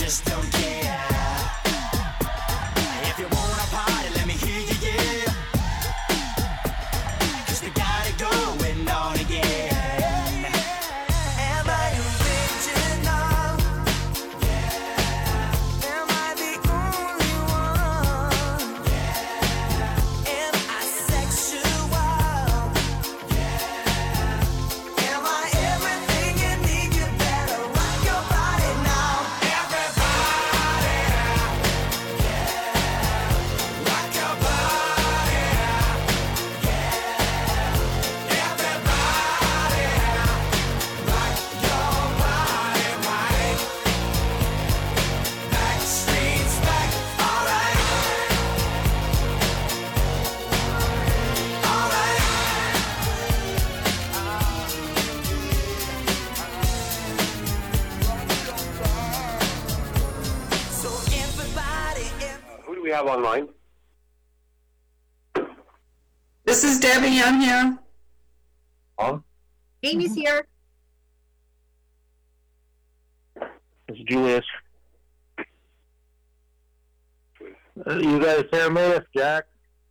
just don't care. If you wanna party, let me hear you, yeah. 'Cause we got it going on again. Am I original? Yeah. Am I the only one? Yeah. Am I sexual? Yeah. Am I everything you need? You better rock your body now. Everybody, yeah. Rock your body, yeah. Everybody, rock your body right. Backstreet's back, alright. Alright. So everybody, Who do we have online? This is Debbie. I'm here. Huh? Amy's here. It's Julius. You guys hear me? It's Jack.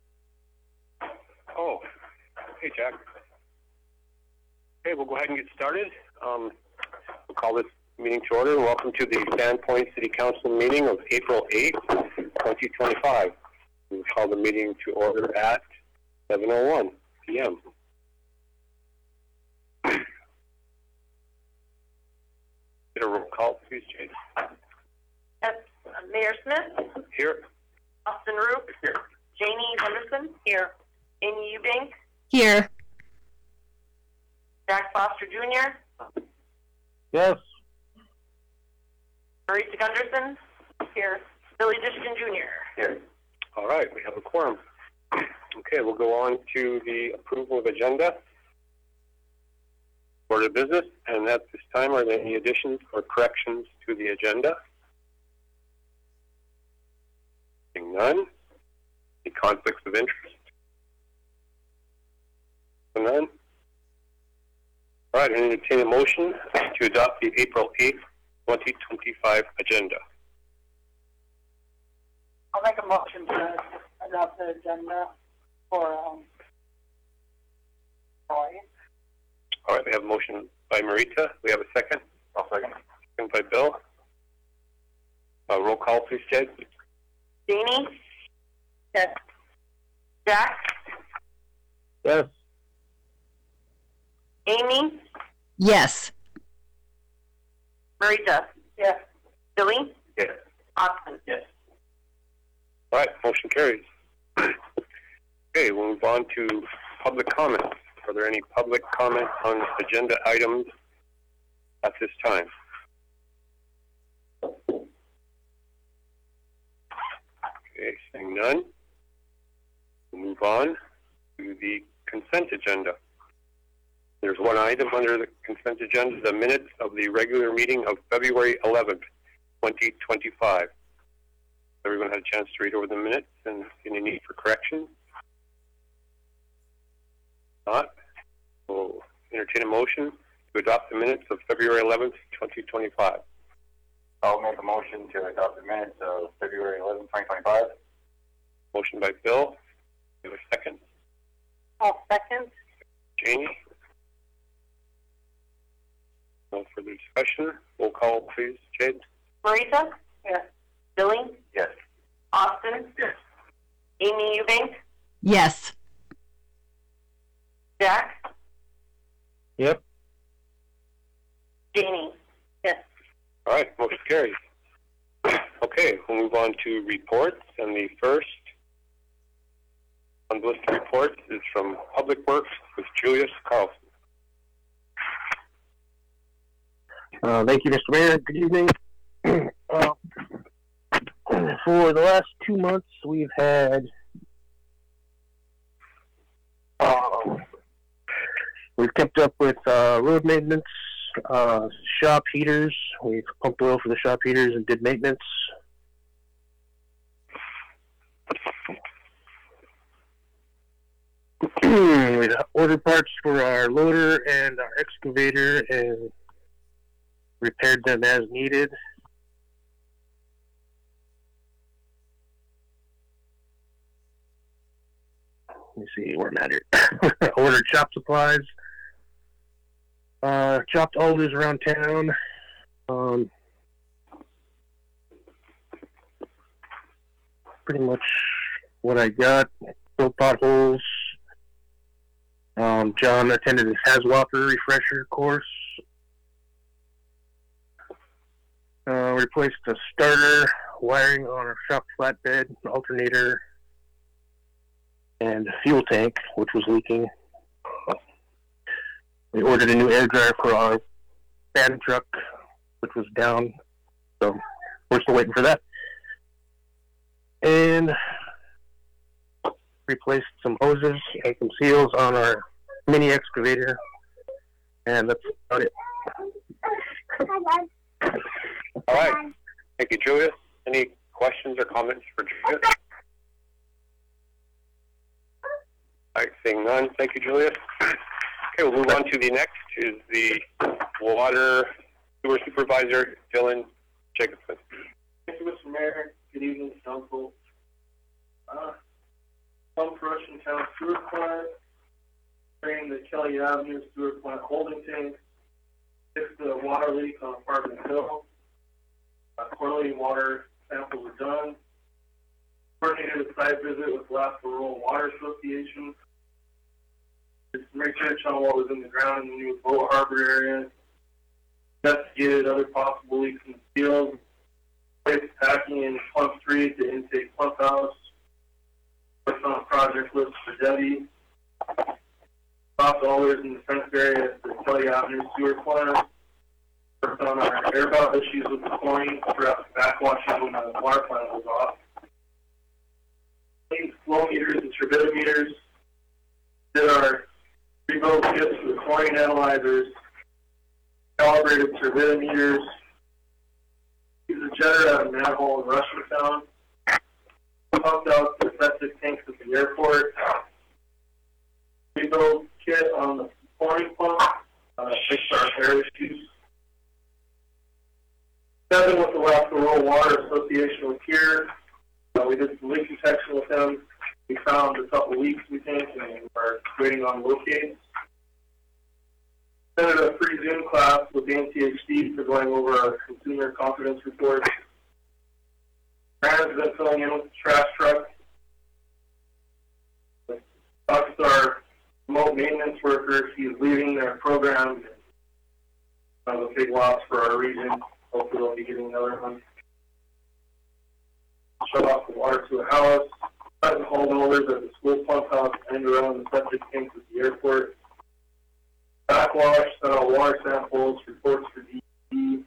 Oh, hey, Jack. Okay, we'll go ahead and get started. We'll call this meeting to order. Welcome to the Sandpoint City Council meeting of April 8th, 2025. We'll call the meeting to order at 7:01 p.m. Get a roll call, please, Jade. That's Mayor Smith, Here. Austin Roop, Here. Janie Henderson, here. Amy Eubank, Here. Jack Foster Jr., Yes. Marisa Gunderson, here. Billy Dishkin Jr. Here. All right, we have a quorum. Okay, we'll go on to the approval of agenda. Order of business, and at this time, are there any additions or corrections to the agenda? Seeing none. Any conflicts of interest? None. All right, I entertain a motion to adopt the April 8th, 2025 agenda. I'll make a motion to adopt the agenda for, Roy. All right, we have a motion by Marita. We have a second. I'll second. Second by Bill. Roll call, please, Jed. Janie, Yes. Jack, Yes. Amy, Yes. Marisa, Yes. Billy, Yes. Austin. Yes. All right, motion carries. Okay, we'll move on to public comments. Are there any public comments on agenda items at this time? Okay, seeing none. We'll move on to the consent agenda. There's one item under the consent agenda, the minutes of the regular meeting of February 11th, 2025. Everyone had a chance to read over the minutes and any need for correction? Not. We'll entertain a motion to adopt the minutes of February 11th, 2025. I'll make a motion to adopt the minutes of February 11, 2025. Motion by Bill. Do a second. I'll second. Janie. No further discussion. Roll call, please. Jade. Marisa, Yes. Billy, Yes. Austin, Yes. Amy Eubank, Yes. Jack, Yep. Janie. Yes. All right, motion carries. Okay, we'll move on to reports, and the first on the list of reports is from Public Works with Julius Carlson. Thank you, Mr. Mayor. Good evening. For the last 2 months, we've had we've kept up with road maintenance, shop heaters. We've pumped oil for the shop heaters and did maintenance. We ordered parts for our loader and our excavator and repaired them as needed. me see where I'm at here. Ordered shop supplies. Chopped alders around town. Pretty much what I got. Filled potholes. John attended his Haswalker refresher course. Replaced the starter, wiring on our shop flatbed, alternator, and fuel tank, which was leaking. We ordered a new air dryer for our fan truck, which was down, so we're still waiting for that. And replaced some hoses and some seals on our mini excavator, and that's about it. All right. Thank you, Julius. Any questions or comments for Julius? All right, seeing none. Thank you, Julius. Okay, we'll move on to the next, is the Water Sewer Supervisor, Dylan Jacobson. Thank you, Mr. Mayor. Good evening, Council. Pump Russian Town Sewer Plant, drain the Kelly Avenue Sewer Plant holding tank, fix the water leak on Apartment Hill. Correlating water samples are done. Coordinated a site visit with Alaska Rural Water Association. Did some research on what was in the ground in the new Boat Harbor area. Investigated other possible leaks in the field. Placed packing in Pump 3 to intake pump house. Worked on a project list for Debbie. Stopped alders in the fence area at the Kelly Avenue Sewer Plant. Worked on our air valve issues with the chlorine throughout the backwashing when the water plant was off. Cleaned flow meters and turbidimeters. Did our rebuild kits for the chlorine analyzers. Calibrated turbidimeters. Used a jetter out of a manhole in Russian. Pumped out the septic tanks at the airport. Rebuild kit on the chlorine pump. Fixed our air issues. Seven with the Alaska Rural Water Association was here. We did some leak detection with them. We found a couple leaks, we think, and we're waiting on locates. Attended a free Zoom class with the NCHD for going over our consumer confidence report. Brandon's been filling in with the trash truck. Talked to our remote maintenance worker. He's leaving their program. That was a big loss for our region. Hopefully they'll be getting another one. Shut off the water to a house. Present homeowners at the school pump house and around the septic tanks at the airport. Backwash, sent out water samples, reports for DEP.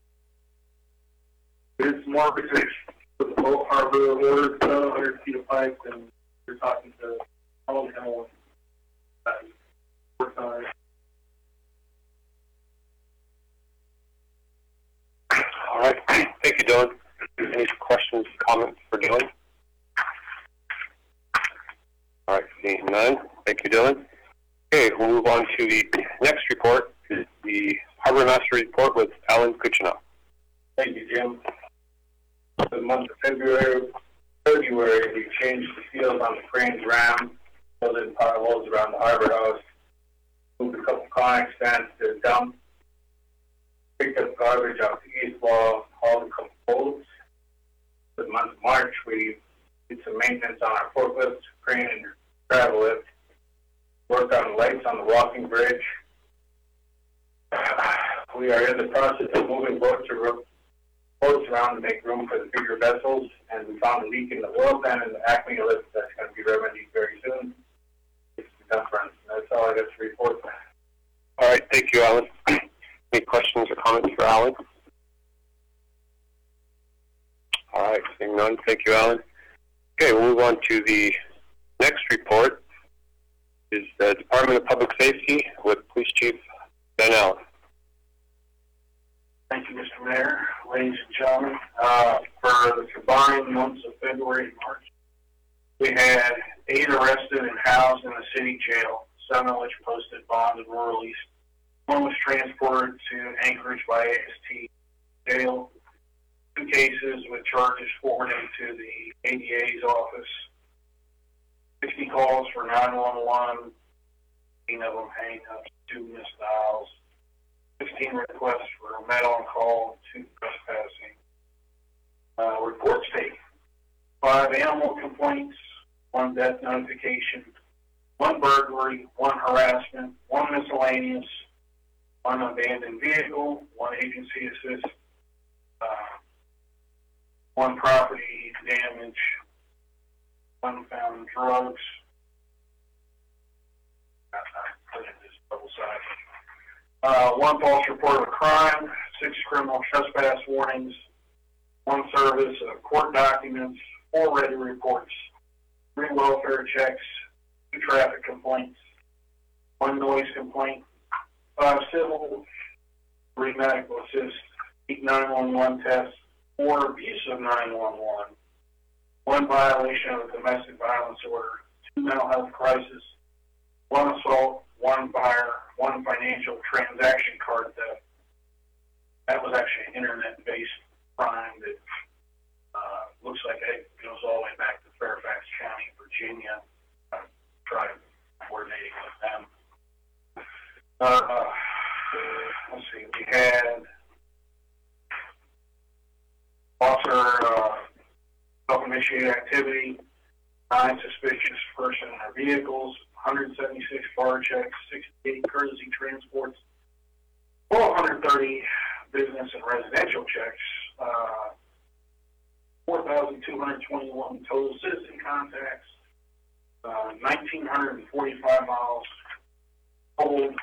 We did some more research for the Boat Harbor, ordered 700 feet of pipe, and we're talking to Alan Hamel. Worked on it. All right. Thank you, Dylan. Any questions, comments for Dylan? All right, seeing none. Thank you, Dylan. Okay, we'll move on to the next report, is the Harbor Master report with Alan Kuchinow. Thank you, Jim. For the month of February, we changed the seals on the Cranes Ram, filled in potholes around the Harbor House, moved a couple Conex stands to the dump, picked up garbage off the east wall, hauled a couple poles. For the month of March, we did some maintenance on our forklift, crane, and travel lift. Worked on the lights on the walking bridge. We are in the process of moving boats around to make room for the bigger vessels, and we found a leak in the oil pan and the Acme lift that's going to be remedied very soon. It's done, friends. That's all I got to report. All right, thank you, Alan. Any questions or comments for Alan? All right, seeing none. Thank you, Alan. Okay, we'll move on to the next report, is the Department of Public Safety with Police Chief Ben Allen. Thank you, Mr. Mayor, ladies and gentlemen. For the combined months of February and March, we had 8 arrested and housed in the city jail, 7 of which posted bond and were released. 1 was transported to Anchorage by AST jail. 2 cases with charges forwarded to the ADA's office. 6 60 calls for 911, 15 of them hanging up, 2 missed dials, 16 requests for met on call, 2 trespassing. Reports taken. 5 animal complaints, 1 death notification, 1 burglary, 1 harassment, 1 miscellaneous, 1 abandoned vehicle, 1 agency assist, 1 property damage, 1 found drugs. Put in this double side. 1 false report of a crime, 6 criminal trespass warnings, 1 service of court documents, 4 written reports, 3 welfare checks, 2 traffic complaints, 1 noise complaint, 5 civil, 3 medical assist, 8 911 tests, 4 abuse of 911, 1 violation of a domestic violence order, 2 mental health crisis, 1 assault, 1 fire, 1 financial transaction card theft. That was actually an internet-based crime that looks like it goes all the way back to Fairfax County, Virginia. Tried coordinating with them. Let's see, we had officer self-initiated activity, 9 suspicious person in their vehicles, 176 bar checks, 68 courtesy transports, 130 business and residential checks, 4,221 total citizen contacts, 1,945 miles totaled.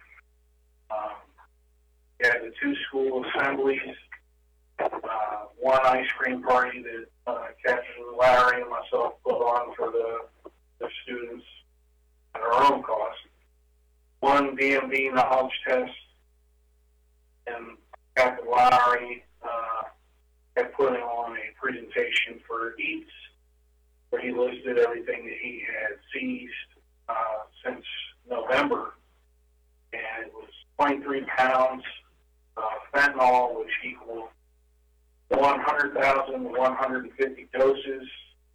We had the 2 school assemblies, 1 ice cream party that Captain Larry and myself put on for the students at our own cost, 1 DMV knowledge test, and Captain Lowry had put on a presentation for EATS where he listed everything that he had seized since November, and it was 23 pounds of fentanyl, which equaled 100,150 doses,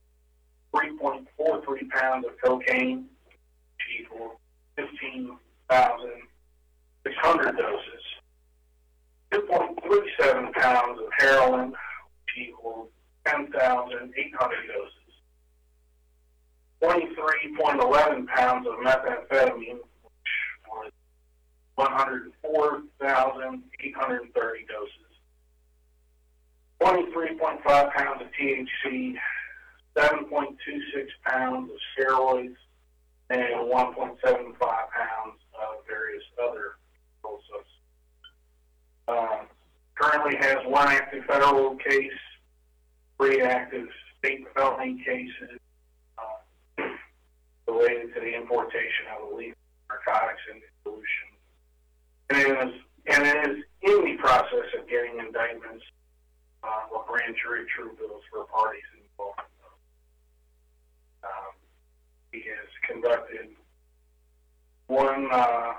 3.43 pounds of cocaine, which equaled 15,600 doses, 2.37 pounds of heroin, which equaled 10,800 doses, 23.11 pounds of methamphetamine, which was 104,830 doses, 23.5 pounds of THC, 7.26 pounds of steroids, and 1.75 pounds of various other controlled substances. Currently has 1 active federal case, 3 active state felony cases related to the importation of illegal narcotics and dilution. And it is in the process of getting indictments or grand jury true bills for parties involved. He has conducted 1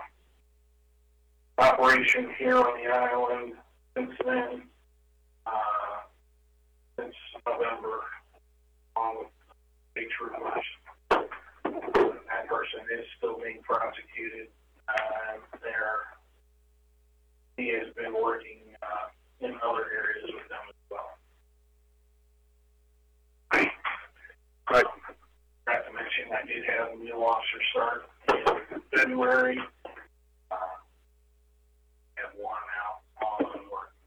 operation here on the island since then, since November, along with big troopers. That person is still being prosecuted there. He has been working in other areas with them as well. Right. Forgot to mention I did have a new officer start in February. Have 1 out on working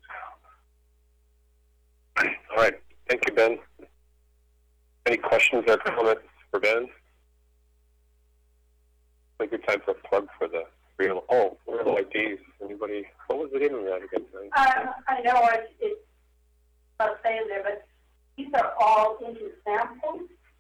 town. All right. Thank you, Ben. Any questions or comments for Ben? I think it's time for a plug for the real IDs. Anybody? What was the name of that again? I know it's not saying there, but these are all into samples.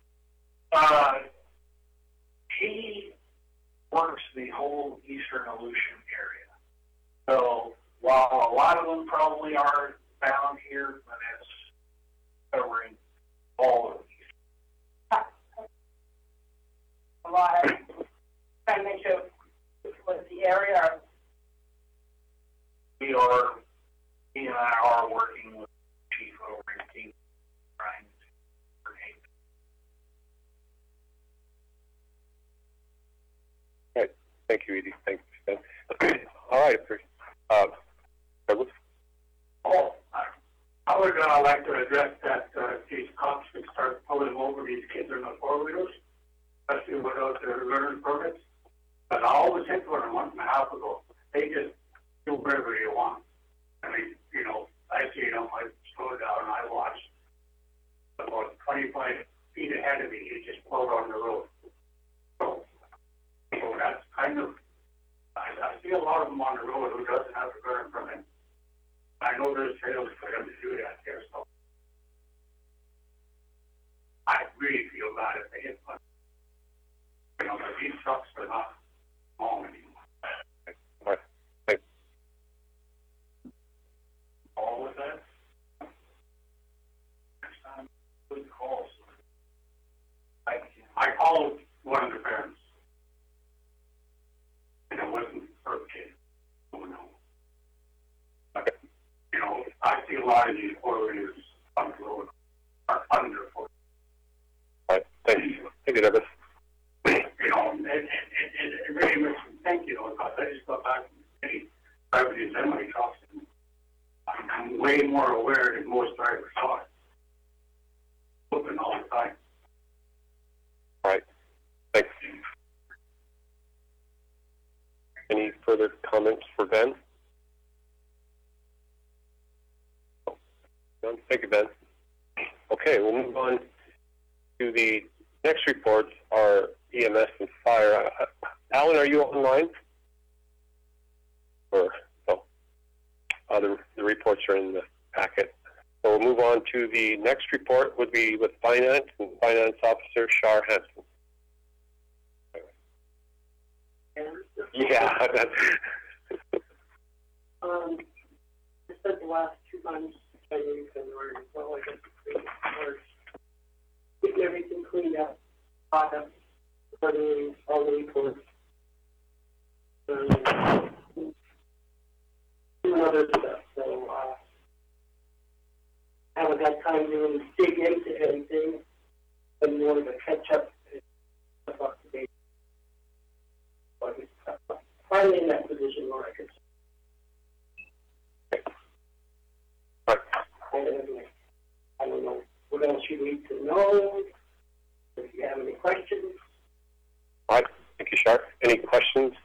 He works the whole eastern Aleutian area. So while a lot of them probably are found here, but it's covering all of these. A lot of, trying to make sure what the area. He and I are working with the chief over in King, trying to coordinate. Thank you, Edie. Thank you, Ben. All right, Douglas? Oh, I would like to address that these cops should start pulling over these kids in the four-wheelers, especially without their learning permits. But I always hit one a month and a half ago. They just do whatever they want. I mean, you know, I see them, I slow down and I watch. About 25 feet ahead of me, he just pulled on the road. So that's kind of, I see a lot of them on the road who doesn't have a learning permit. I know there's trails for them to do that there, so I really feel bad if they hit one. You know, but these trucks are not small anymore. All right. Thanks. All with that? Next time, good calls. I called one of the parents, and it wasn't her kid. Oh, no. But, you know, I see a lot of these four-wheelers on the road are under four. All right. Thank you. Thank you, Douglas. You know, it really makes me think, you know, because I just got back from city, driving these semi trucks, and I'm way more aware than most drivers are. Looking all the time. All right. Thanks. Any further comments for Ben? None? Thank you, Ben. Okay, we'll move on to the next reports are EMS and fire. Alan, are you online? Or no? The reports are in the packet. So we'll move on to the next report would be with Finance and Finance Officer Shar Hansen. Yeah. I spent the last 2 months, January, February, well, I guess it's March, getting everything cleaned up, caught up, running all the reports, doing other stuff. So, I haven't had time to really dig into anything, but more to catch up and stuff up to date. But it's finally in that position where I could. I don't know what else you need to know. If you have any questions. All right. Thank you, Shar. Any questions?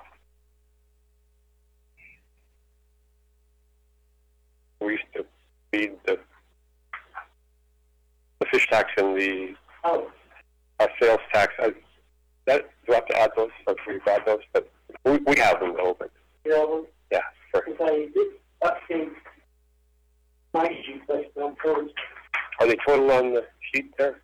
We used to feed the fish tax and the sales tax. Do I have to add those? Or should we add those? But we have them though. But yeah, sure. Because I did update my sheet, but I'm told. Are they total on the sheet there?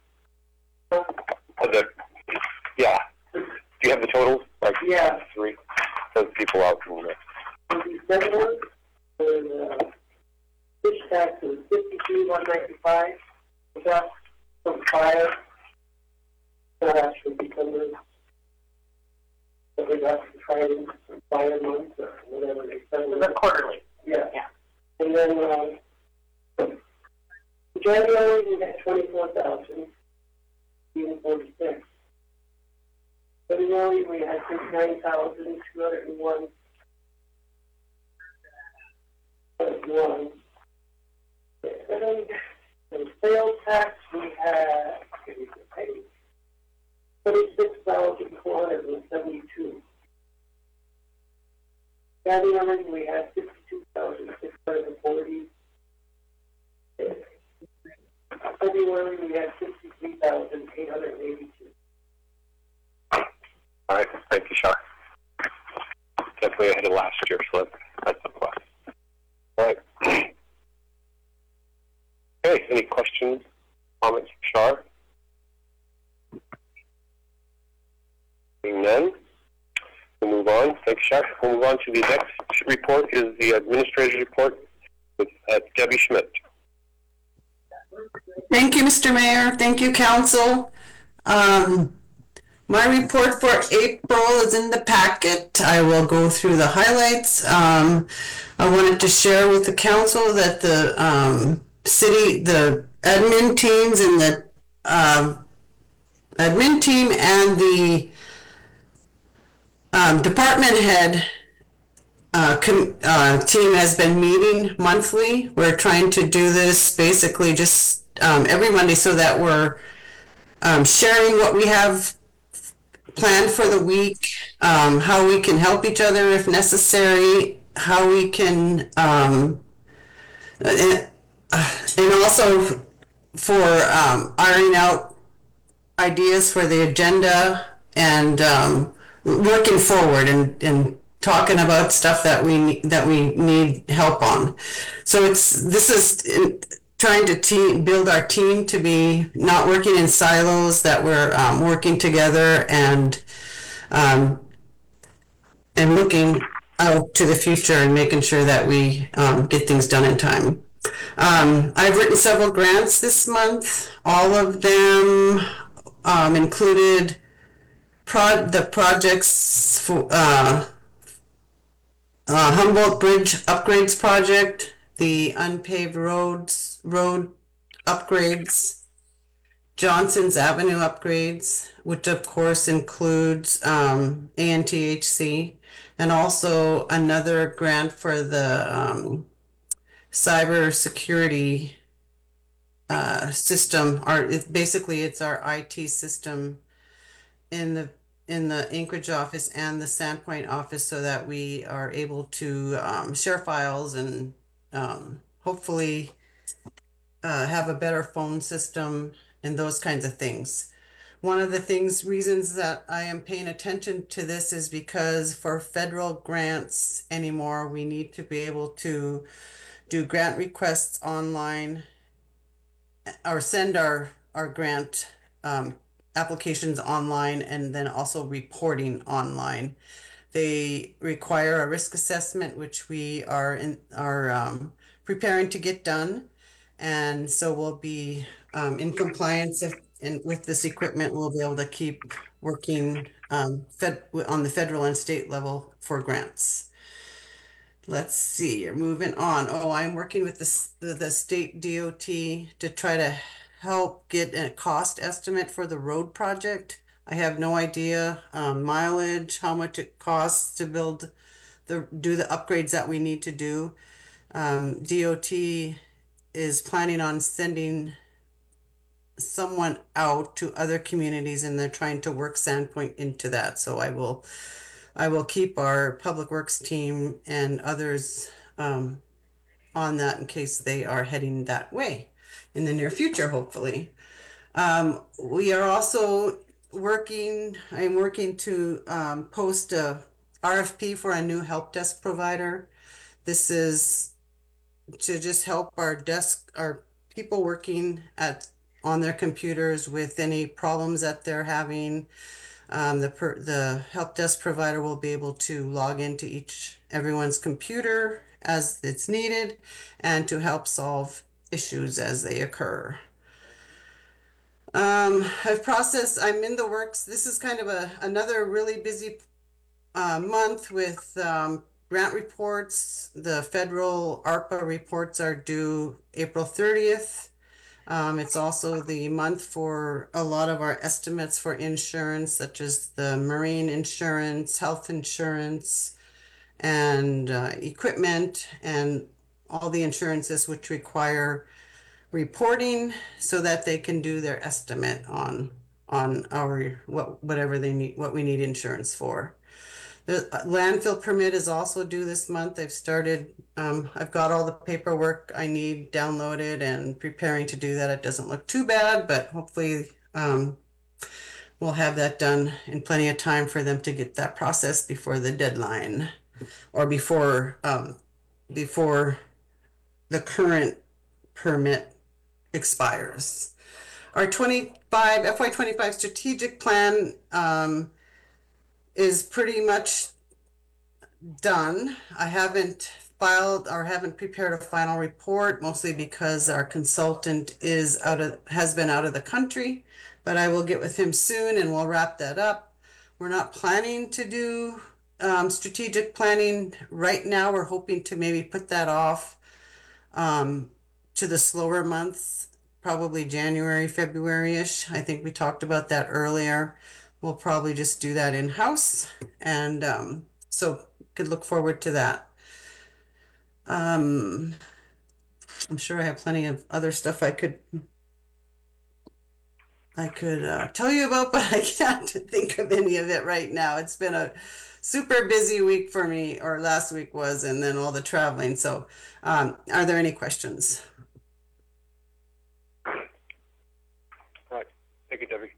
Yeah. Do you have the totals? Like Yeah. 3? So people out from the December, the fish tax is $52,195. Without some fire, that actually becomes we got to try to fire month or whatever they say. The quarterly. Yeah. And then January we got 24,000, even 46. February we had 59,201. And then the sales tax we had 26,472. January we had 52,640. February we had 63,882. All right. Thank you, Shar. Definitely ahead of last year, so that's a plus. All right. Okay. Any questions, comments for Shar? Seeing none, we'll move on. Thank you, Shar. We'll move on to the next report is the administrator's report with Debbie Schmidt. Thank you, Mr. Mayor. Thank you, Council. My report for April is in the packet. I will go through the highlights. I wanted to share with the Council that the the admin teams and the admin team and the Department head team has been meeting monthly. We're trying to do this basically just every Monday so that we're sharing what we have planned for the week, how we can help each other if necessary, how we can, and also for ironing out ideas for the agenda and working forward and talking about stuff that we need help on. So this is trying to build our team to be not working in silos, that we're working together and looking out to the future and making sure that we get things done in time. I've written several grants this month. All of them included the projects for Humboldt Bridge Upgrades Project, the unpaved road upgrades, Johnson's Avenue upgrades, which of course includes ANTHC, and also another grant for the cyber security system. It's our IT system in the Anchorage office and the Sandpoint office, so that we are able to share files and hopefully have a better phone system and those kinds of things. One of the reasons that I am paying attention to this is because for federal grants anymore, we need to be able to do grant requests online or send our grant applications online, and then also reporting online. They require a risk assessment, which we are preparing to get done, and so we'll be in compliance with this equipment. We'll be able to keep working on the federal and state level for grants. Let's see, moving on. Oh, I'm working with the state DOT to try to help get a cost estimate for the road project. I have no idea mileage, how much it costs to do the upgrades that we need to do. DOT is planning on sending someone out to other communities, and they're trying to work Sandpoint into that. So I will keep our public works team and others on that in case they are heading that way in the near future, hopefully. We are also I'm working to post a RFP for a new help desk provider. This is to just help our people working on their computers with any problems that they're having. The help desk provider will be able to log into everyone's computer as it's needed and to help solve issues as they occur. I'm in the works. This is kind of another really busy month with grant reports. The federal ARPA reports are due April 30th. It's also the month for a lot of our estimates for insurance, such as the marine insurance, health insurance, and equipment, and all the insurances which require reporting so that they can do their estimate on our whatever they need, what we need insurance for. The landfill permit is also due this month. I've got all the paperwork I need downloaded and preparing to do that. It doesn't look too bad, but hopefully we'll have that done in plenty of time for them to get that processed before the deadline, or before the current permit expires. Our FY25 strategic plan is pretty much done. I haven't prepared a final report, mostly because our consultant has been out of the country, but I will get with him soon and we'll wrap that up. We're not planning to do strategic planning right now. We're hoping to maybe put that off to the slower months, probably January, February-ish. I think we talked about that earlier. we'll probably just do that in-house, and so could look forward to that. I'm sure I have plenty of other stuff I could tell you about, but I can't think of any of it right now. It's been a super busy week for me, or last week was, and then all the traveling. So, are there any questions? Right. Thank you, Debbie.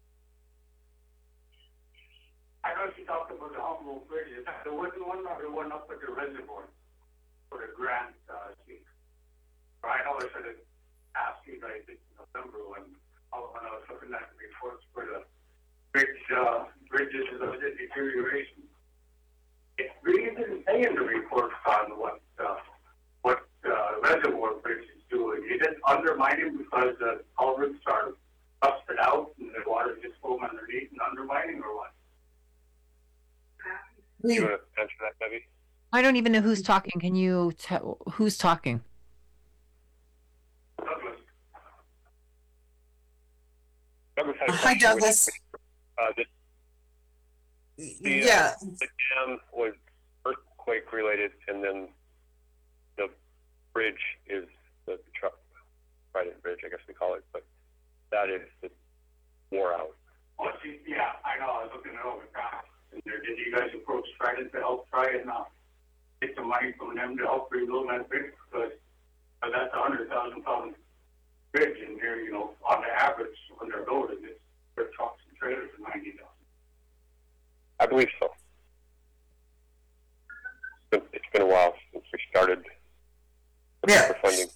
I know she talked about the Humboldt Bridge. Is that the wooden one or the one up at the reservoir for the grant sheet? I know I should have asked you guys in November when I was looking at the reports for the bridges of the deterioration. It really didn't say in the reports on what reservoir bridge is doing. Is it undermining because the culverts are busted out and the water just going underneath and undermining, or what? You want to answer that, Debbie? I don't even know who's talking. Can you tell who's talking? Douglas. Douglas had a Hi, question. Douglas. Yeah. The dam was earthquake related, and then the bridge is the Trident Bridge, I guess we call it, but that is the wore out. Oh, yeah, I know. I was looking it over. Did you guys approach Trident to help try and get some money from them to help rebuild that bridge? Because that's a 100,000 pound bridge, and here, on the average, when they're loaded, it's their trucks and trailers are 90,000. I believe so. It's been a while since we started Yeah. for funding.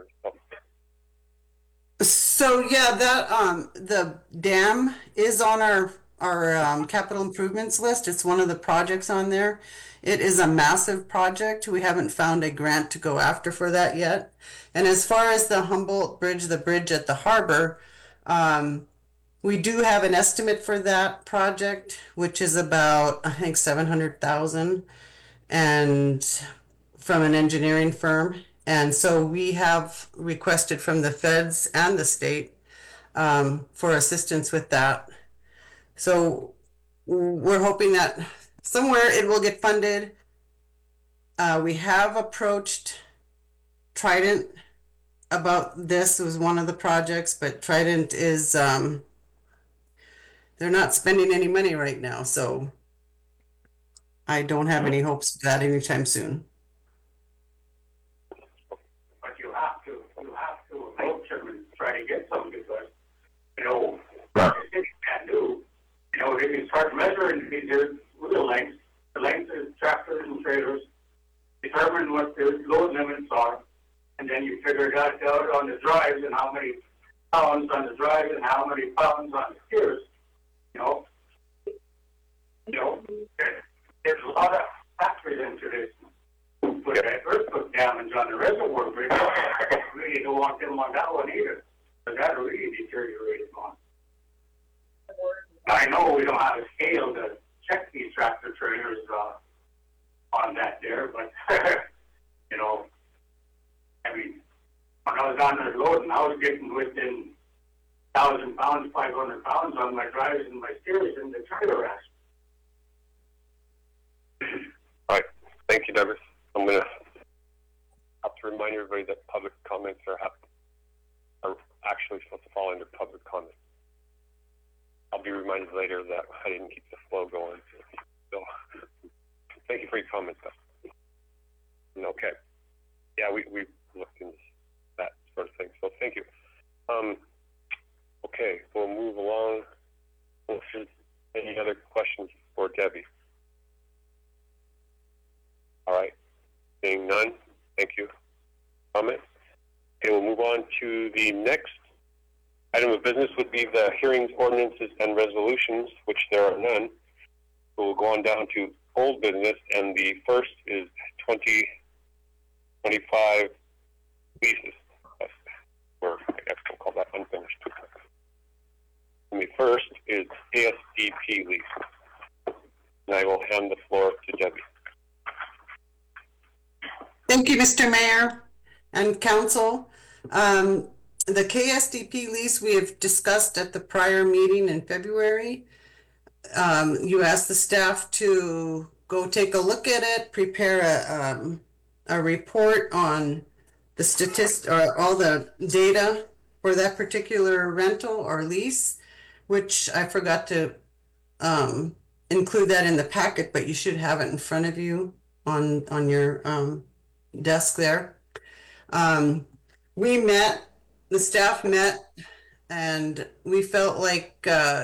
So yeah, that the dam is on our capital improvements list. It's one of the projects on there. It is a massive project. We haven't found a grant to go after for that yet. And as far as the Humboldt Bridge, the bridge at the harbor, we do have an estimate for that project, which is about, I think, 700,000, and from an engineering firm. And so we have requested from the feds and the state for assistance with that. So we're hoping that somewhere it will get funded. We have approached Trident about this. It was one of the projects, but Trident is, they're not spending any money right now. So I don't have any hopes of that anytime soon. But you have to approach them and try to get some, because, what the city can do, if you start measuring these wheel lengths, the length of tractors and trailers, determine what the load limits are, and then you figure that out on the drives and how many pounds on the drive and how many pounds on the steers, there's a lot of factors into this. But that earthquake damage on the reservoir bridge, really don't want them on that one either, because that really deteriorated on. I know we don't have a scale to check these tractor trailers on that there, but when I was on the road and I was getting within 1,000 pounds, 500 pounds on my drives and my steers in the trailer racks. All right. Thank you, Douglas. I'm going to have to remind everybody that public comments are actually supposed to fall under public comment. I'll be reminded later that I didn't keep the flow going. So thank you for your comments, though. Okay. Yeah, we looked into that sort of thing. So thank you. Okay, we'll move along. Any other questions for Debbie? All right. Seeing none, thank you. Comment. Okay, we'll move on to the next item of business would be the hearings, ordinances, and resolutions, which there are none. So we'll go on down to old business, and the first is 2025 leases. Or I guess we'll call that unfinished. And the first is KSDP lease. And I will hand the floor to Debbie. Thank you, Mr. Mayor and Council. The KSDP lease we have discussed at the prior meeting in February. you asked the staff to go take a look at it, prepare a report on the or all the data for that particular rental or lease, which I forgot to include that in the packet, but you should have it in front of you on your desk there. We met, the staff met, and we felt like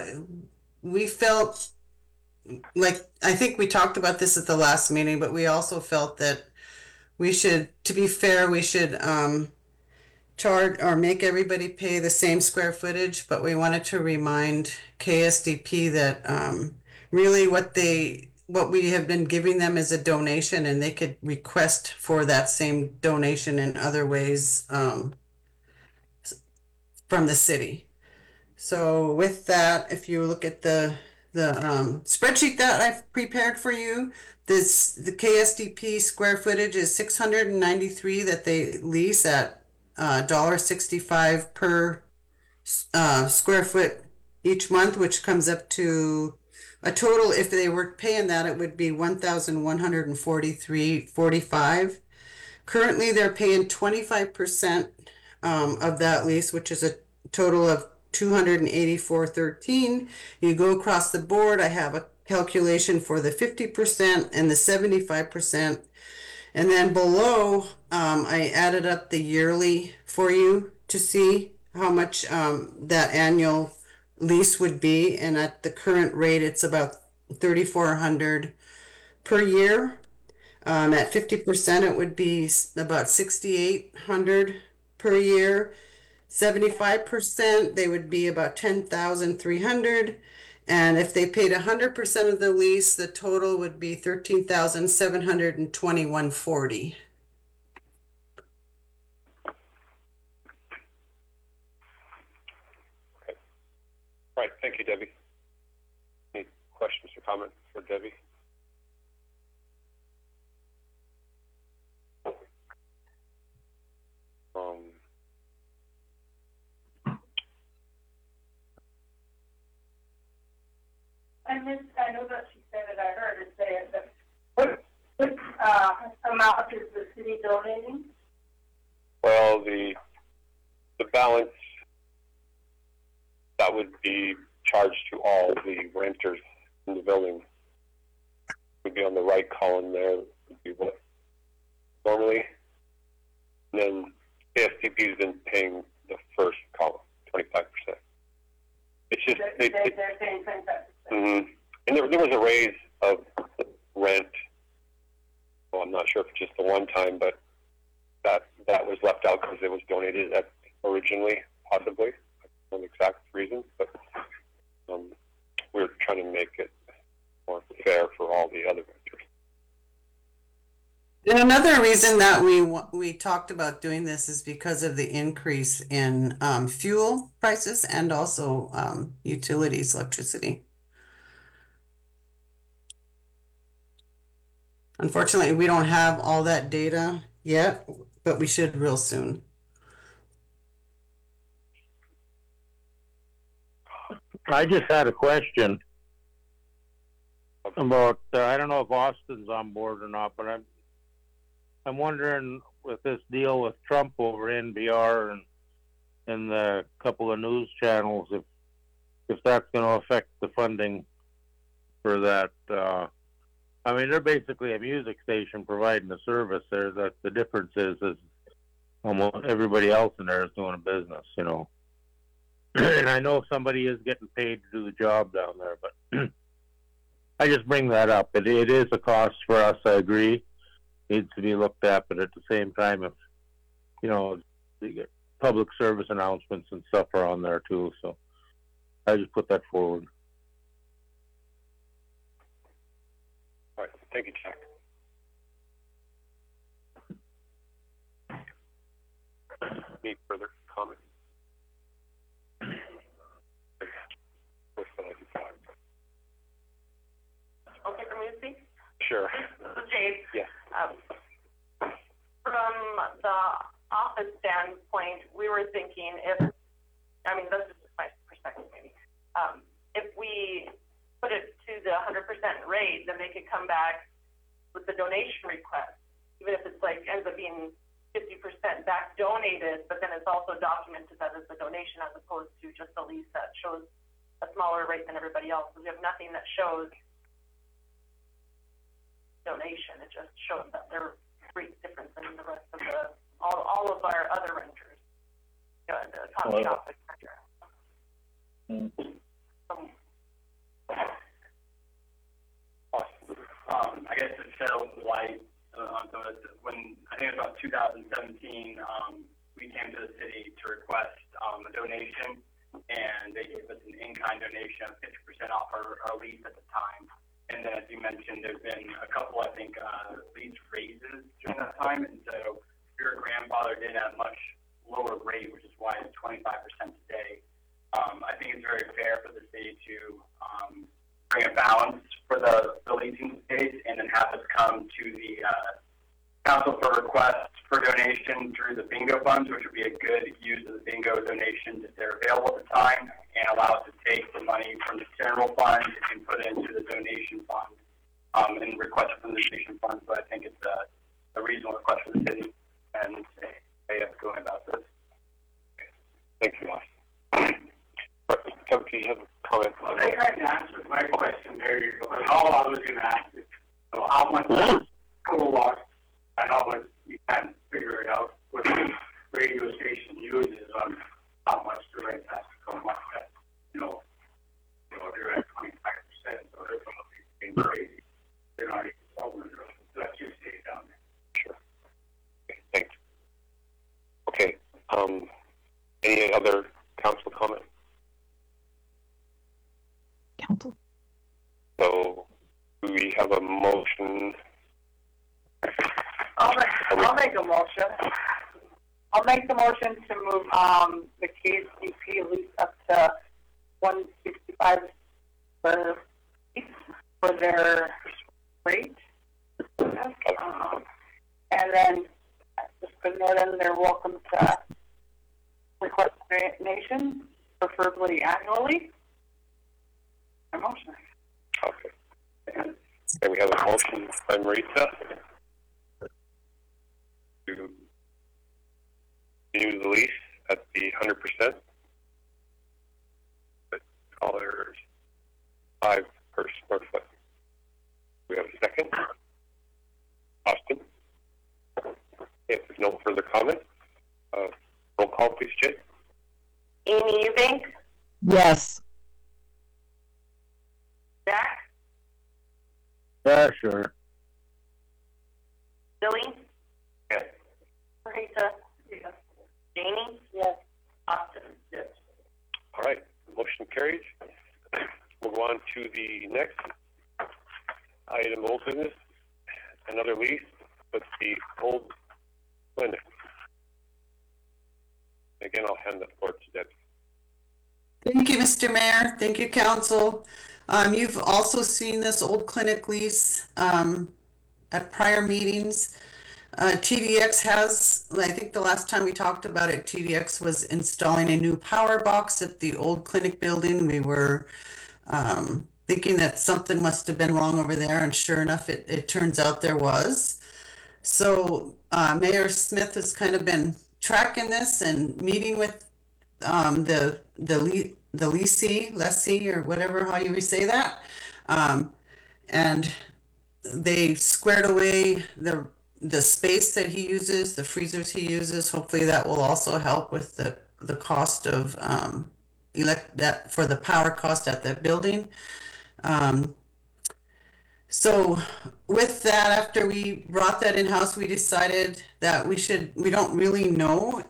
I think we talked about this at the last meeting, but we also felt that we should, to be fair, we should charge or make everybody pay the same square footage, but we wanted to remind KSDP that really what we have been giving them is a donation, and they could request for that same donation in other ways from the city. So with that, if you look at the spreadsheet that I've prepared for you, the KSDP square footage is 693 that they lease at $1.65 per square foot each month, which comes up to a total, if they were paying that, it would be $1,143.45. Currently, they're paying 25% of that lease, which is a total of $284.13. You go across the board, I have a calculation for the 50% and the 75%. And then below, I added up the yearly for you to see how much that annual lease would be. And at the current rate, it's about $3,400 per year. At 50%, it would be about $6,800 per year. 75%, they would be about $10,300. And if they paid 100% of the lease, the total would be $13,721.40. Right, thank you, Debbie. Any questions or comments for Debbie? I know that she said it, I heard her say it, but what amount is the city donating? Well, the balance that would be charged to all the renters in the building would be on the right column there. Would be what normally, and then KSDP has been paying the first column, 25%. It's just They're paying 25%. Mm-hmm. And there was a raise of rent. Well, I'm not sure if it's just the one time, but that was left out because it was donated originally, possibly. I don't know the exact reason, but we're trying to make it more fair for all the other renters. And another reason that we talked about doing this is because of the increase in fuel prices and also utilities, electricity. Unfortunately, we don't have all that data yet, but we should real soon. I just had a question about, I don't know if Austin's on board or not, but I'm wondering with this deal with Trump over NPR and the couple of news channels, if that's going to affect the funding for that. I mean, they're basically a music station providing a service there. That the difference is almost everybody else in there is doing a business, you know. And I know somebody is getting paid to do the job down there, but I just bring that up. It is a cost for us, I agree. Needs to be looked at, but at the same time, if, you know, the public service announcements and stuff are on there too, so I just put that forward. All right, thank you, Jack. Any further comments? Okay, for me to speak? Sure. This is Jade. Yeah. From the office standpoint, we were thinking this is just my perspective maybe, if we put it the 100% rate, then they could come back with the donation request, even if it's like ends up being 50% back donated, but then it's also documented that as a donation as opposed to just a lease that shows a smaller rate than everybody else. So we have nothing that shows donation. It just shows that their rate's different than the rest of the all of our other renters, the coffee shop, etc. I guess to shed a little light on some of this, when I think it was about 2017, we came to the city to request a donation, and they gave us an in-kind donation of 50% off our lease at the time. And then, as you mentioned, there's been a couple, I think, lease raises during that time, and so your grandfather did have much lower rate, which is why it's 25% today. I think it's very fair for the city to bring a balance for the leasing space, and then have us come to the council for requests for donation through the bingo funds, which would be a good use of the bingo donations if they're available at the time, and allow us to take the money from the general fund and put it into the donation fund, and request from the donation fund. So I think it's a reasonable request for the city, and they have to go about this. Thank you, Ross. Kevin, do you have a comment? Well, they kind of answered my question there. All I was going to ask is, so how much kilowatt and how much you can figure it out what the radio station uses on how much the rate has to come up at, they're at 25%, so they're going to be being crazy. They're not even solving it. Let's just stay down there. Sure. Okay, thanks. Okay. Any other council comment? Council. So, do we have a motion? I'll make a motion. I'll make the motion to move the KCP lease up to $165 per lease for their rate. And then just put note in, they're welcome to request donation, preferably annually. A motion. Okay. And we have a motion by Marisa to renew the lease at the 100%. But $5 per square foot. We have a second. Austin. If there's no further comment, roll call, please, Jay. Amy, you think? Yes. Jack? Yeah, sure. Billy? Yes. Marisa? Yes. Jamie? Yes. Austin? Yes. All right. Motion carries. Move on to the next item, old business. Another lease with the old clinic. Again, I'll hand the floor to Debbie. Thank you, Mr. Mayor. Thank you, council. You've also seen this old clinic lease at prior meetings. TDX has, I think the last time we talked about it, TDX was installing a new power box at the old clinic building. We were thinking that something must have been wrong over there, and sure enough, it turns out there was. So Mayor Smith has kind of been tracking this and meeting with the lessee or whatever, how you say that. And they squared away the space that he uses, the freezers he uses. Hopefully that will also help with the cost of for the power cost at that building. So with that, after we brought that in-house, we decided that we don't really know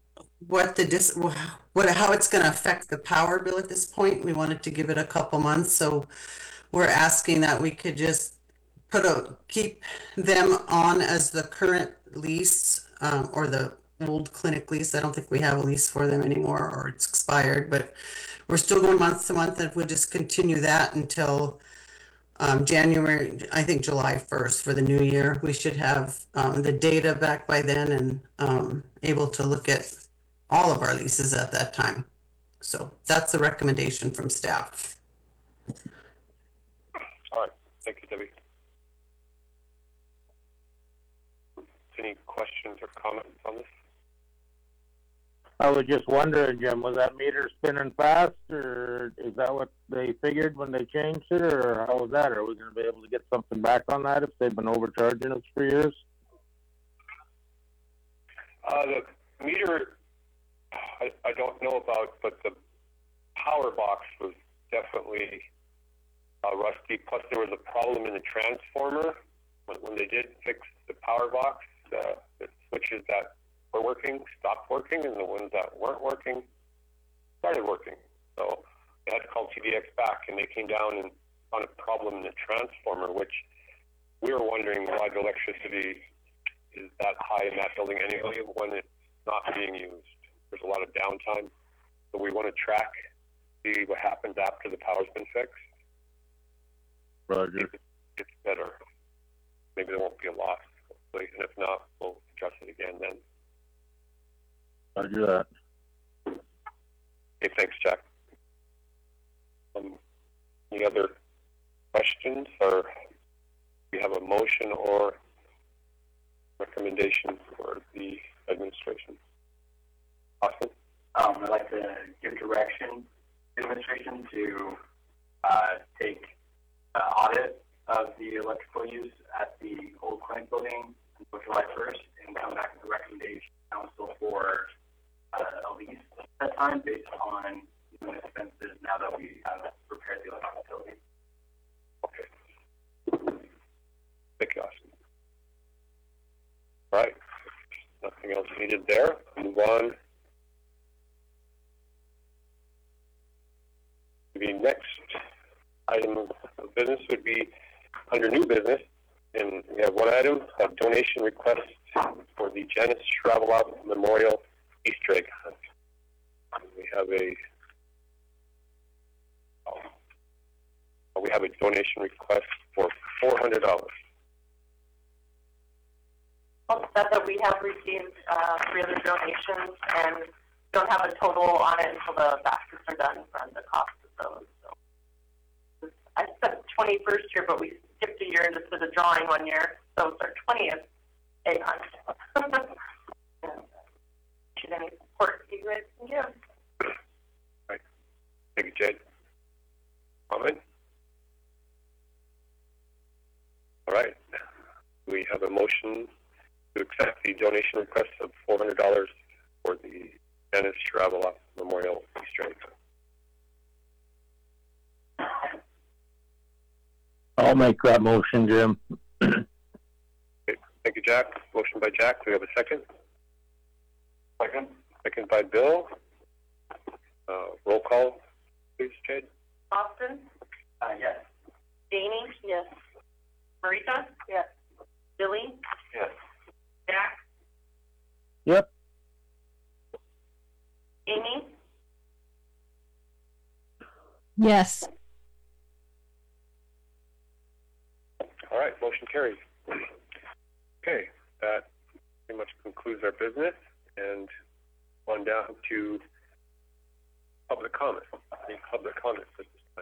how it's going to affect the power bill at this point. We wanted to give it a couple months, so we're asking that we could just keep them on as the current lease, or the old clinic lease. I don't think we have a lease for them anymore, or it's expired, but we're still going month to month, and we'll just continue that until January, I think July 1st for the new year. We should have the data back by then and able to look at all of our leases at that time. So that's the recommendation from staff. Thank you, Debbie. Any questions or comments on this? I was just wondering, Jim, was that meter spinning fast, or is that what they figured when they changed it, or how was that? Are we going to be able to get something back on that if they've been overcharging us for years? The meter, I don't know about, but the power box was definitely rusty. Plus, there was a problem in the transformer when they did fix the power box. The switches that were working stopped working, and the ones that weren't working started working. So they had to call TDX back, and they came down and found a problem in the transformer, which we were wondering why the electricity is that high in that building anyway when it's not being used. There's a lot of downtime. So we want to track, see what happens after the power's been fixed. Roger. It's better. Maybe there won't be a loss, hopefully, and if not, we'll adjust it again then. Roger that. Okay, thanks, Jack. Any other questions, or we have a motion or recommendation for the administration? Austin? I'd like to give direction to administration to take audit of the electrical use at the old clinic building until July 1st and come back with a recommendation to council for at least that time based on human expenses now that we have prepared the electrical facility. Okay. Thank you, Austin. All right. Nothing else needed there. Move on. The next item of business would be under new business, and we have one item, a donation request for the Janice Schravelop Memorial Easter egg hunt. We have a donation request for $400. That we have received 3 other donations and don't have a total on it until the baskets are done from the cost of those. So I said 21st year, but we skipped a year and just did a drawing one year, so it's our 20th egg hunt. Should any support you guys can give? Right. Thank you, Jed. Comment? All right. We have a motion to accept the donation request of $400 for the Dennis Schravelop Memorial Easter egg hunt. I'll make that motion, Jim. Okay. Thank you, Jack. Motion by Jack. Do we have a second? Second. Second by Bill. Roll call, please, Jade. Austin? Yes. Janie? Yes. Marita? Yes. Billy? Yes. Jack? Yep. Amy? Yes. All right, motion carries. Okay, that pretty much concludes our business, and on down to public comment. Any public comments at this time?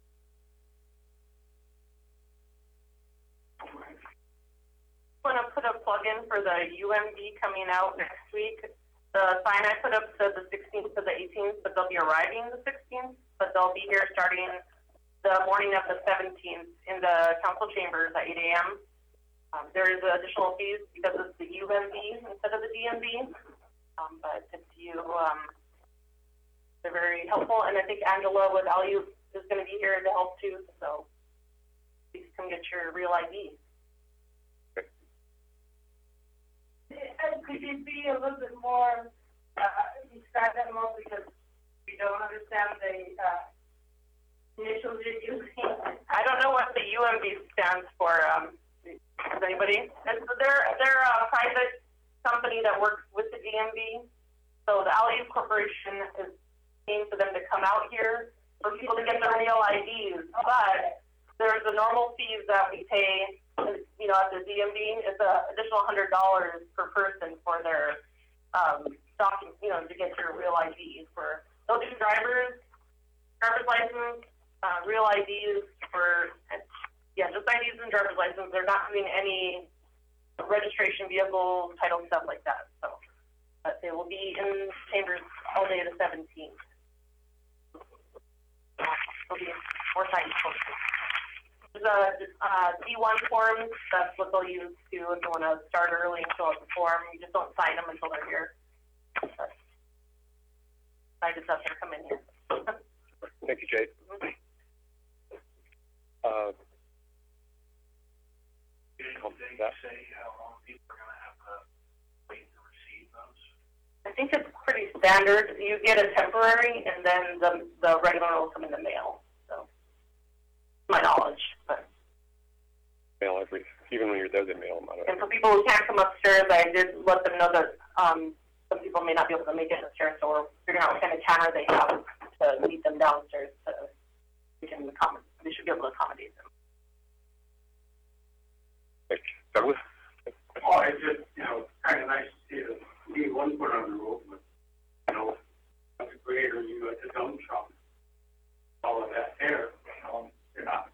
I want to put a plug in for the UMD coming out next week. The sign I put up said the 16th to the 18th, but they'll be arriving the 16th, but they'll be here starting the morning of the 17th in the council chambers at 8 a.m. There is additional fees because it's the UMB instead of the DMB, but if you, they're very helpful, and I think Angela with Alu is going to be here to help too, so please come get your real ID. Could you be a little bit more, describe that more, because we don't understand the initials you're using? I don't know what the UMB stands for. Does anybody? They're a private company that works with the DMV. So the Alu Corporation is paying for them to come out here for people to get their real IDs. But there's the normal fees that we pay, you know, at the DMV. It's an additional $100 per person for their document, you know, to get your real ID. They'll do driver's license, real IDs for Yeah, just IDs and driver's license. They're not doing any registration, vehicle, title stuff like that. So, but they will be in chambers all day the 17th. There'll be more time posted. There's D1 forms. That's what they'll use to if you want to start early and fill out the form. You just don't sign them until they're here. But I just have to come in here. Thank you, Jade. I think it's pretty standard. You get a temporary, and then the regular will come in the mail. So, my knowledge, but. Mail even when you're there, they mail them out. And for people who can't come upstairs, I did let them know that some people may not be able to make it upstairs, so we're figuring out what kind of camera they have to lead them downstairs. They should be able to accommodate them. Douglas? Oh, it's just, kind of nice to see the D1 put on the road, but, as a grader, you at the dump shop, all of that there, you're not,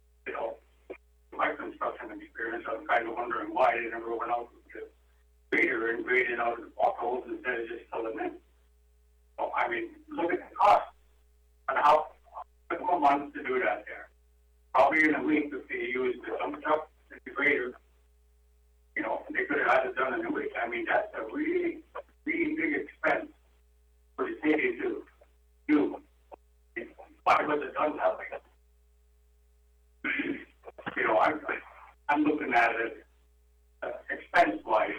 my construction experience, I'm kind of wondering why they never went out with the grader and graded out the potholes instead of just filling in. So, I mean, look at the cost and how, it took 4 months to do that there. Probably in a week if they used the dump truck and the grader. They could have had it done in a week. I mean, that's a really, really big expense for the city to do. Why was it done that way? I'm looking at it expense-wise,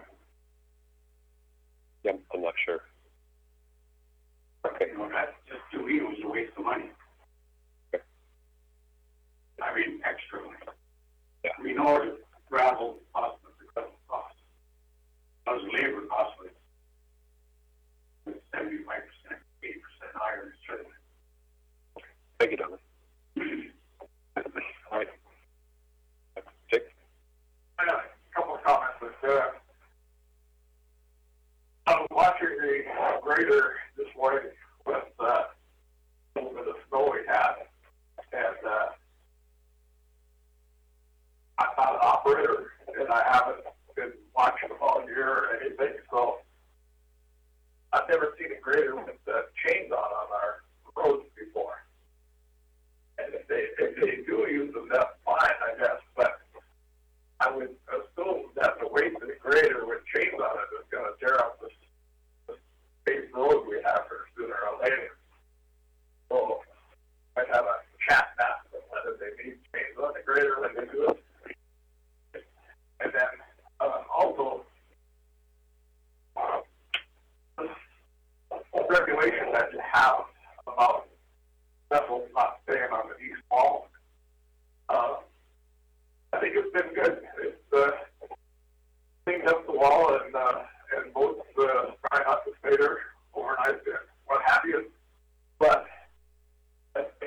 Yeah, I'm not sure. Okay. That's just to me was a waste of money. Okay. I mean, extra. Yeah. We know that gravel costs because of cost. Those labor costs was 75%, 80% higher, certainly. Thank you, Douglas. All right. Jake? I got a couple of comments with I was watching the grader this morning with a little bit of snow we had, and I'm not an operator, and I haven't been watching them all year or anything, so I've never seen a grader with chains on our roads before. And if they do use them, that's fine, I guess, but I would assume that the weight of the grader with chains on it is going to tear up this big road we have here sooner or later. So I'd have a chat back with whether they need chains on the grader when they do it. And then also, this regulation that you have about vessels not staying on the east wall, I think it's been good. It's cleaned up the wall and boats try not to stay there overnight and what have you. But I think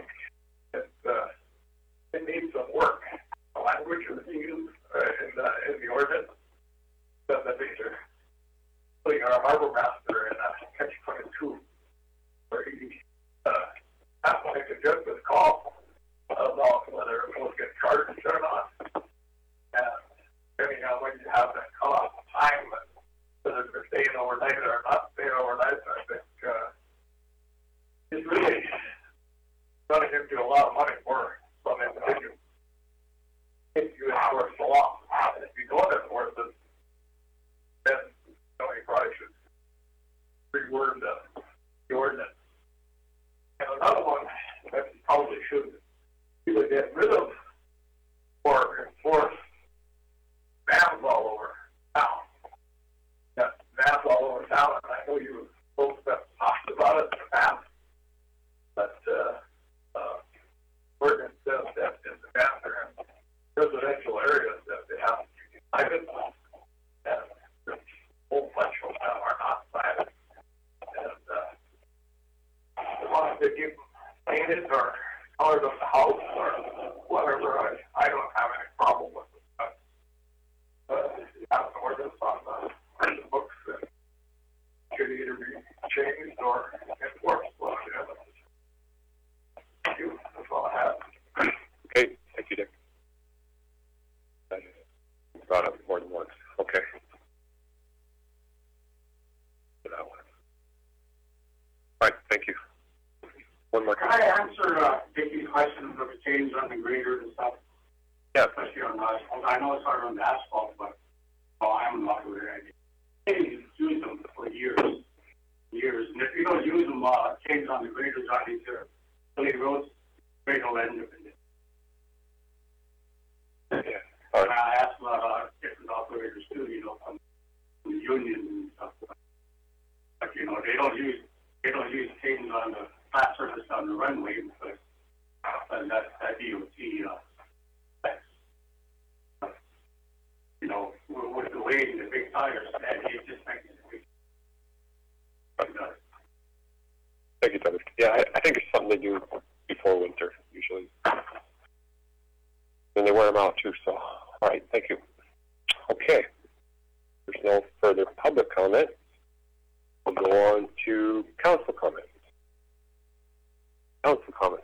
it needs some work. The language is used in the ordinance that these are putting our harbor master in a catch-22 where he has to make a judgment call about whether it will get charged or not. And depending on when you have that cut-off time, whether they're staying overnight or not staying overnight, I think it's really running into a lot of money for some individuals. If you enforce the law, and if you don't enforce it, then you probably should reword the ordinance. And another one that you probably should either get rid of or enforce bans all over town. Yeah, bans all over town, and I know you folks have talked about it in the past, but ordinance says that in the bans are in residential areas that they have to be cited, and a whole bunch of them are not cited. And as long as they keep painted or colored of the house or whatever, I don't have any problem with it. But you have an ordinance on the books that should either be changed or enforced. Thank you. That's all I have. Okay, thank you, Dick. Thank you. One more. Can I answer Dickie's question of the change on the graders and stuff? Yeah. Especially on the asphalt. I know it's hard on the asphalt, but I'm not with it. He's used them for years. And if you don't use them, change on the graders on these hilly roads, grade will end up in it. Yeah. All And right. I asked different operators too, from the unions and stuff. But they don't use chains on the flat surface on the runway because that DOT specs. With the weight and the big tires, it just makes it big. Thank you, Doug. Yeah, I think it's something they do before winter, usually. And they wear them out, too, so. All right, thank you. Okay. There's no further public comment. We'll go on to council comments. Council comments.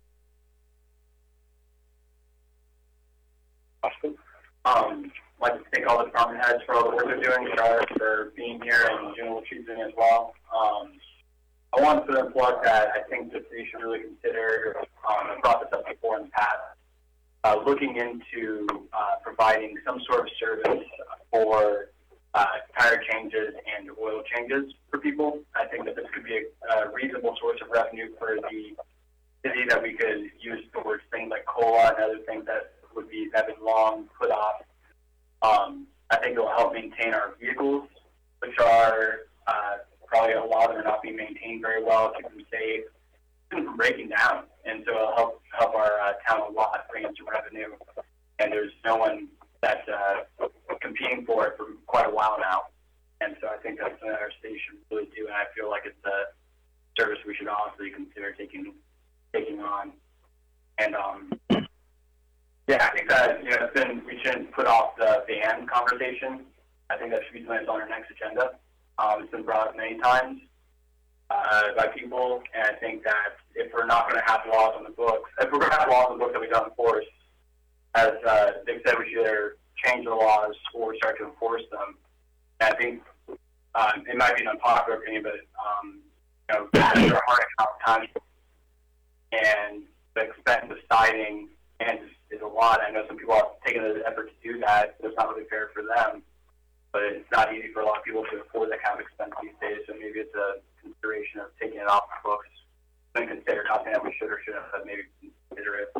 Austin? I'd like to thank all the department heads for all the work they're doing, Charlotte for being here, and doing what she's doing as well. I want to plug that I think that they should really consider the process up before in the past, looking into providing some sort of service for tire changes and oil changes for people. I think that this could be a reasonable source of revenue for the city that we could use towards things like COLA and other things that have been long put off. I think it will help maintain our vehicles, which are probably a lot of them are not being maintained very well, keep them safe, keep them from breaking down. And so it'll help our town a lot, bring in some revenue. And there's no one that's competing for it for quite a while now. And so I think that's something our city should really do. And I feel like it's a service we should honestly consider taking on. And yeah, I think that we shouldn't put off the ban conversation. I think that should be something that's on our next agenda. It's been brought up many times by people, and I think that if we're not going to have laws on the books, if we're going to have laws on the books that we don't enforce, as they said, we should either change the laws or start to enforce them. And I think it might be an unpopular opinion, but there are hard economic times, and the expense of siding is a lot. I know some people have taken the effort to do that, so it's not really fair for them. But it's not easy for a lot of people to afford that kind of expense these days, so maybe it's a consideration of taking it off the books. Then consider not saying that we should or shouldn't, but maybe consider it.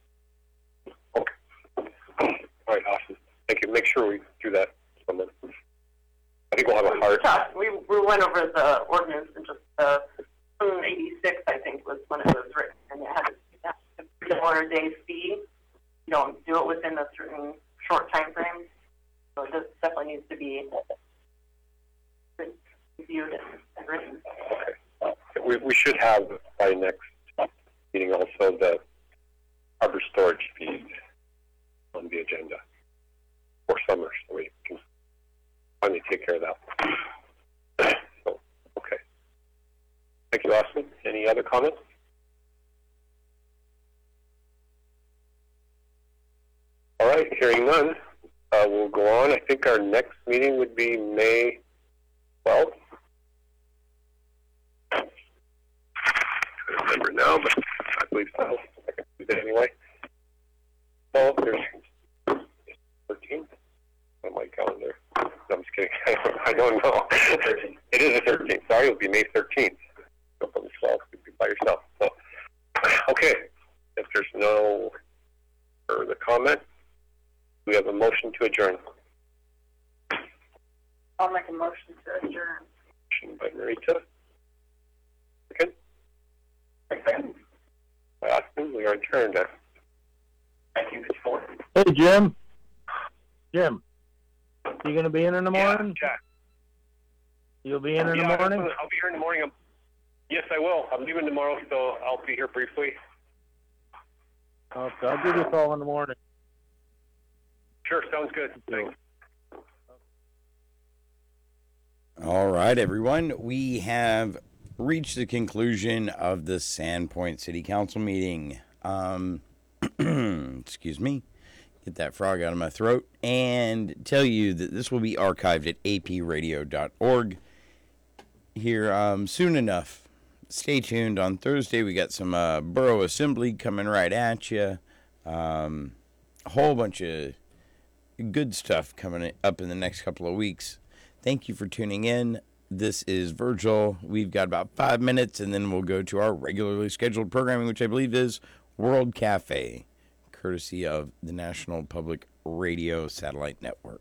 Okay. All right, Austin. Thank you. Make sure we do that. I think we'll have a hard. We went over the ordinance and just 86, I think, was when it was written, and it had a $3 fee. You don't do it within a certain short time frame, so this definitely needs to be reviewed and written. Okay. We should have by next meeting also the harbor storage fees on the agenda for summer, so we can finally take care of that. So, okay. Thank you, Austin. Any other comments? All right, hearing none, we'll go on. I think our next meeting would be May 12th. I don't remember now, but I believe so. I can do that anyway. So there's 13th on my calendar. No, I'm just kidding. I don't know. It is the 13th. Sorry, it'll be May 13th. Go from the 12th. You'll be by yourself. So, okay. If there's no further comment, we have a motion to adjourn. I'll make a motion to adjourn. Motion by Marita. Second. Second. By Austin. We are adjourned. Thank you, Mr. Ford. Hey, Jim. You going to be in the morning? Yeah, Jack. You'll be in the morning? I'll be here in the morning. Yes, I will. I'm leaving tomorrow, so I'll be here briefly. Okay, I'll give you a call in the morning. Sure, sounds good. Thanks. All right, everyone. We have reached the conclusion of the Sandpoint City Council meeting. Excuse me. Get that frog out of my throat. And tell you that this will be archived at apradio.org here soon enough. stay tuned. On Thursday, we got some Borough Assembly coming right at you. A whole bunch of good stuff coming up in the next couple of weeks. Thank you for tuning in. This is Virgil. We've got about 5 minutes, and then we'll go to our regularly scheduled programming, which I believe is World Cafe, courtesy of the National Public Radio Satellite Network.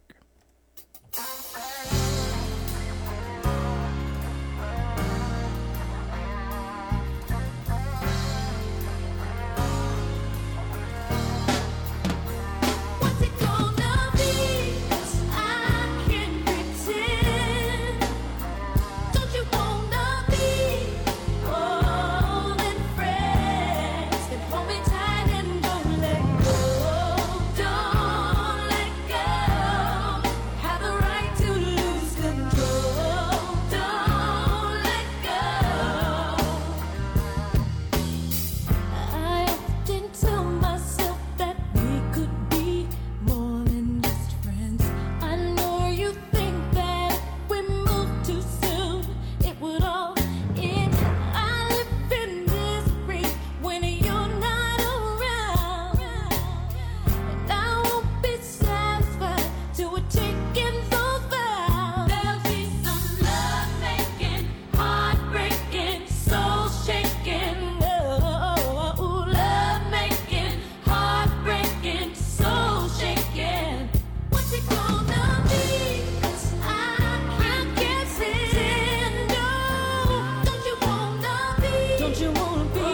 Don't you wanna be?